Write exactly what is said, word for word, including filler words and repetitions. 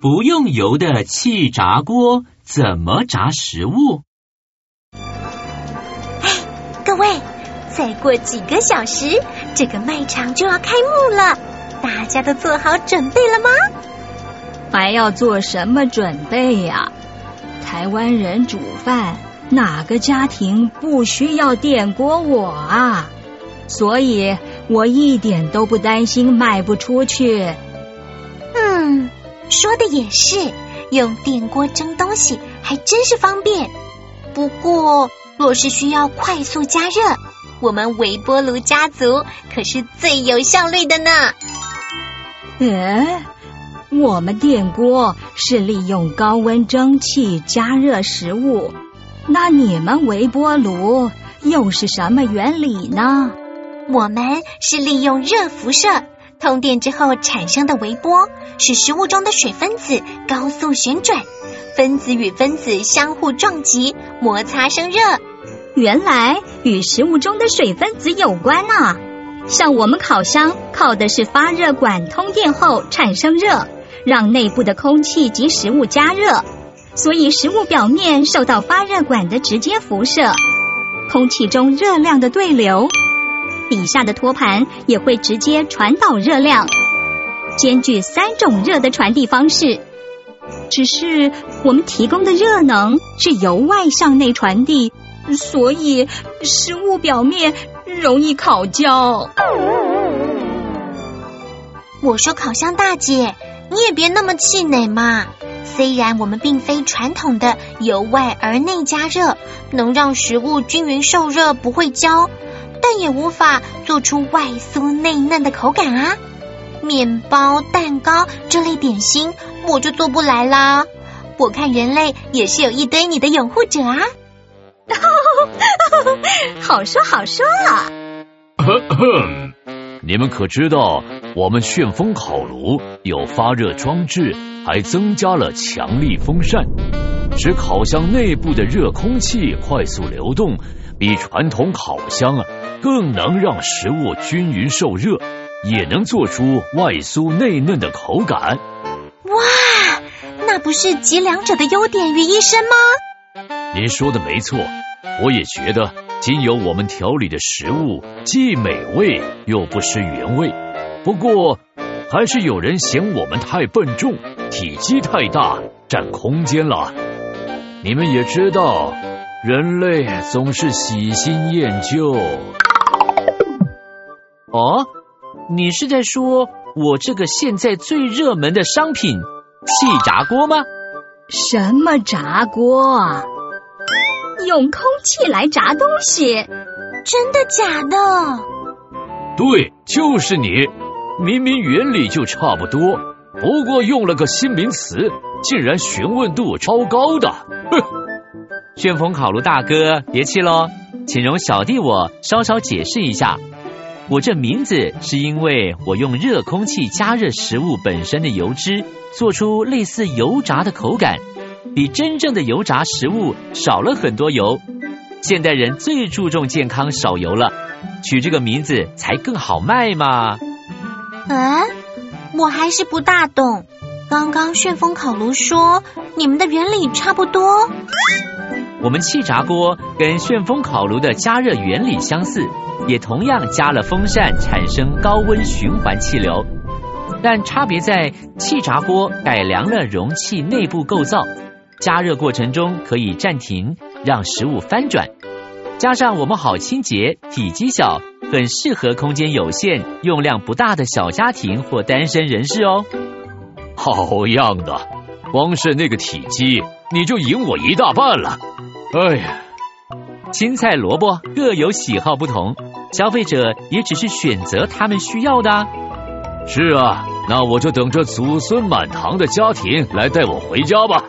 不用油的气炸锅怎么炸食物？ 哎，各位，再过几个小时，这个卖场就要开幕了，大家都做好准备了吗？ 还要做什么准备呀？台湾人煮饭，哪个家庭不需要电锅我啊？所以我一点都不担心卖不出去。 嗯，说的也是，用电锅蒸东西还真是方便。不过，若是需要快速加热，我们微波炉家族可是最有效率的呢。 哎，我们电锅是利用高温蒸汽加热食物，那你们微波炉又是什么原理呢？ 我们是利用热辐射通电之后产生的微波，使食物中的水分子高速旋转，分子与分子相互撞击，摩擦生热。 原来与食物中的水分子有关啊！像我们烤箱靠的是发热管通电后产生热，让内部的空气及食物加热，所以食物表面受到发热管的直接辐射，空气中热量的对流，底下的托盘也会直接传导热量，兼具三种热的传递方式。只是我们提供的热能是由外向内传递，所以食物表面容易烤焦。 我说烤箱大姐，你也别那么气馁嘛。虽然我们并非传统的由外而内加热，能让食物均匀受热不会焦，但也无法做出外酥内嫩的口感啊。面包、蛋糕这类点心我就做不来啦。我看人类也是有一堆你的拥护者啊。 好说好说啊。 你们可知道我们旋风烤炉有发热装置，还增加了强力风扇，使烤箱内部的热空气快速流动，比传统烤箱啊更能让食物均匀受热，也能做出外酥内嫩的口感。 哇，那不是集两者的优点于一身吗？ 您说的没错，我也觉得仅有我们调理的食物既美味又不失原味。不过还是有人嫌我们太笨重，体积太大，占空间了。你们也知道，人类总是喜新厌旧。 哦，你是在说我这个现在最热门的商品气炸锅吗？ 什么炸锅啊？用空气来炸东西？ 真的假的？ 对，就是你。明明原理就差不多，不过用了个新名词，竟然询问度超高的。哼！ 旋风烤炉大哥，别气咯，请容小弟我稍稍解释一下。我这名字是因为我用热空气加热食物本身的油脂，做出类似油炸的口感，比真正的油炸食物少了很多油。现代人最注重健康少油了，取这个名字才更好卖嘛。 啊，我还是不大懂。刚刚旋风烤炉说你们的原理差不多。 我们气炸锅跟旋风烤炉的加热原理相似，也同样加了风扇产生高温循环气流，但差别在气炸锅改良了容器内部构造，加热过程中可以暂停，让食物翻转，加上我们好清洁，体积小，很适合空间有限、用量不大的小家庭或单身人士哦。 好样的，光是那个体积你就赢我一大半了。哎呀， 青菜萝卜各有喜好不同，消费者也只是选择他们需要的啊。 是啊，那我就等着祖孙满堂的家庭来带我回家吧。